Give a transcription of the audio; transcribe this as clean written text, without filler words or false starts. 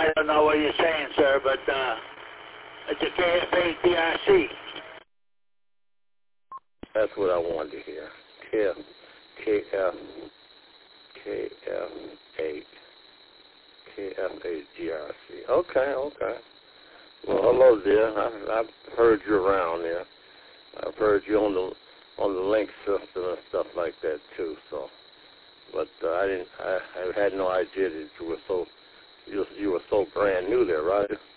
don't know what you're saying, sir, but it's a KFA-DRC. That's what I wanted to hear. KFA-GRC. Okay. Well, hello there. I've heard you around there. I've heard you on the link system and stuff like that too. So, but I had no idea that you were so brand new there, right?